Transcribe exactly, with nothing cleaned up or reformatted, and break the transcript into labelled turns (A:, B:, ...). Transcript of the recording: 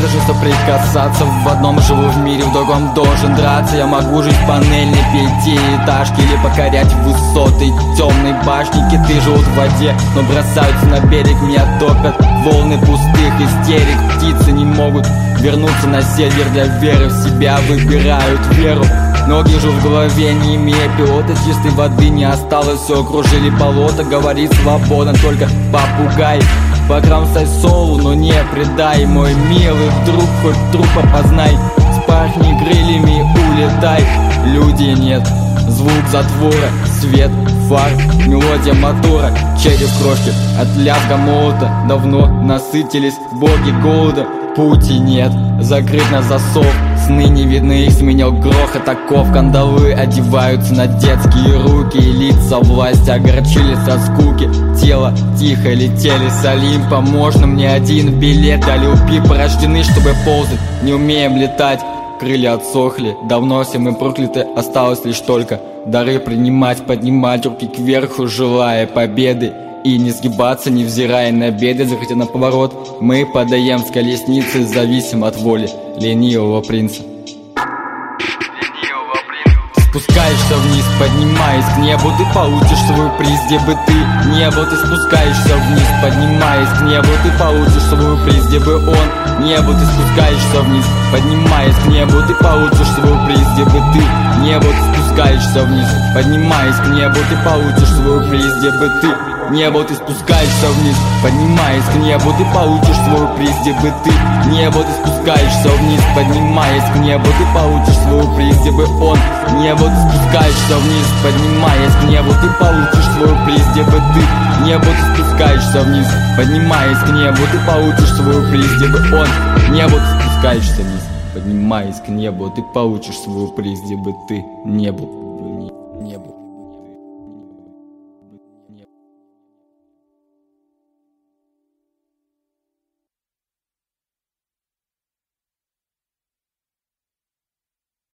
A: даже соприкасаться. В одном живу в мире, в другом должен драться. Я могу жить в панельной пятиэтажке или покорять высоты темной башни. Киты живут в воде, но бросаются на берег. Меня топят волны пустых истерик. Птицы не могут вернуться на север для веры в себя. Выбирают веру. Ноги жжут в голове, не имея пилота. Чистой воды не осталось, все окружили болото. Говорит свободно только попугай. Покромсай солу, но не предай, мой милый, вдруг хоть труп опознай. Спархни крыльями, улетай. Людей нет, звук затвора, свет фар, мелодия мотора. Череп крошки от лязга молота. Давно насытились боги голода. Пути нет, закрыт на засов. Сны не видны, их сменил грохот оков. Кандалы одеваются на детские руки. И лица власти огорчились от скуки. Тело тихо летели с Олимпа. Можно мне один билет? Дали упи порождены, чтобы ползать. Не умеем летать, крылья отсохли. Давно все мы прокляты, осталось лишь только дары принимать, поднимать руки кверху, желая победы. И не сгибаться, невзирая на беды. Захотя на поворот, мы подаем с колесницы, зависим от воли ленивого принца. Спускаешься вниз, поднимаясь к небу, ты получишь свой приз, где бы ты не был. Ты спускаешься вниз, поднимаясь к небу, ты получишь свой приз, где бы он не был. Ты спускаешься вниз, поднимаясь к небу, ты получишь свой приз, где бы ты не был. Ты спускаешься вниз, поднимаясь к небу, ты получишь свой приз, где бы ты не был. Ты спускаешься вниз, поднимаясь к небу, ты получишь свой приз, где бы ты не был. Ты спускаешься вниз, поднимаясь к небу, ты получишь свой приз, где бы он не был. Ты спускаешься вниз, поднимаясь к небу, ты получишь свой приз, где бы ты не был. Ты спускаешься вниз, поднимаясь к небу, ты получишь свой приз, где бы он не был. Ты спускаешься вниз, поднимаясь к небу, ты получишь свой приз, где бы ты не был.